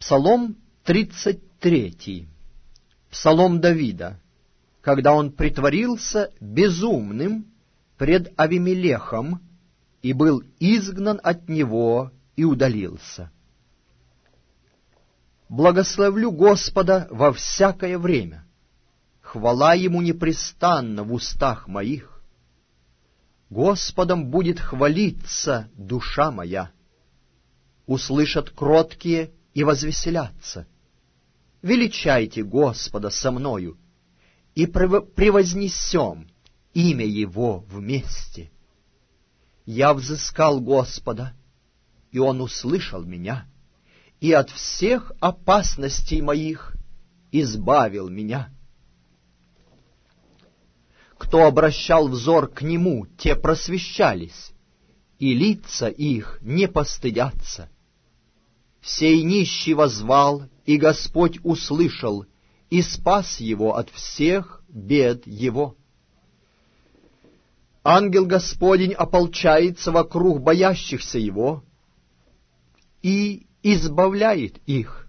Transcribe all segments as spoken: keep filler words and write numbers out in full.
Псалом тридцать третий. Псалом Давида, когда он притворился безумным пред Авимелехом и был изгнан от него и удалился. Благословлю Господа во всякое время, хвала Ему непрестанно в устах моих. Господом будет хвалиться душа моя. Услышат кроткие и возвеселятся. Величайте Господа со мною, и превознесем имя Его вместе. Я взыскал Господа, и Он услышал меня, и от всех опасностей моих избавил меня. Кто обращал взор к Нему, те просвещались, и лица их не постыдятся. Сей нищий воззвал, и Господь услышал, и спас его от всех бед его. Ангел Господень ополчается вокруг боящихся Его и избавляет их.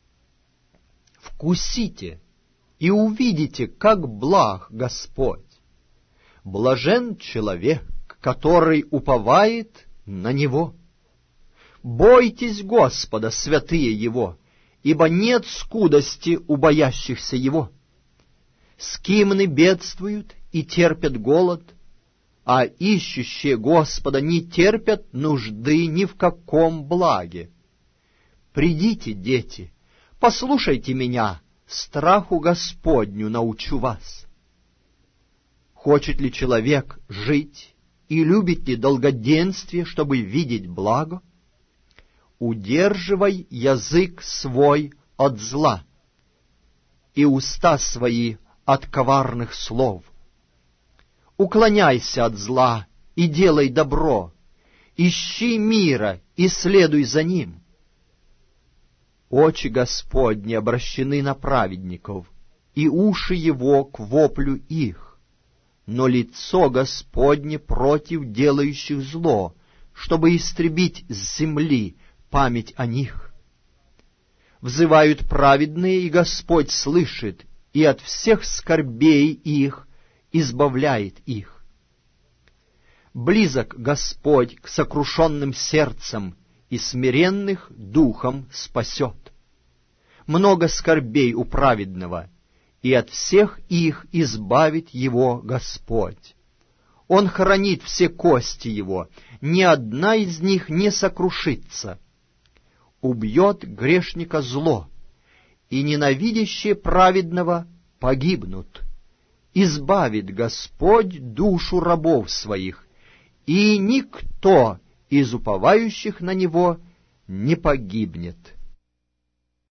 Вкусите и увидите, как благ Господь. Блажен человек, который уповает на Него. Бойтесь Господа, святые Его, ибо нет скудости у боящихся Его. Скимны бедствуют и терпят голод, а ищущие Господа не терпят нужды ни в каком благе. Придите, дети, послушайте меня, страху Господню научу вас. Хочет ли человек жить и любит ли долгоденствие, чтобы видеть благо? Удерживай язык свой от зла и уста свои от коварных слов. Уклоняйся от зла и делай добро, ищи мира и следуй за ним. Очи Господни обращены на праведников, и уши Его к воплю их, но лицо Господне против делающих зло, чтобы истребить с земли память о них. Взывают праведные, и Господь слышит, и от всех скорбей их избавляет их. Близок Господь к сокрушенным сердцам, и смиренных духом спасет. Много скорбей у праведного, и от всех их избавит его Господь. Он хранит все кости его, ни одна из них не сокрушится. Убьет грешника зло, и ненавидящие праведного погибнут. Избавит Господь душу рабов своих, и никто из уповающих на Него не погибнет.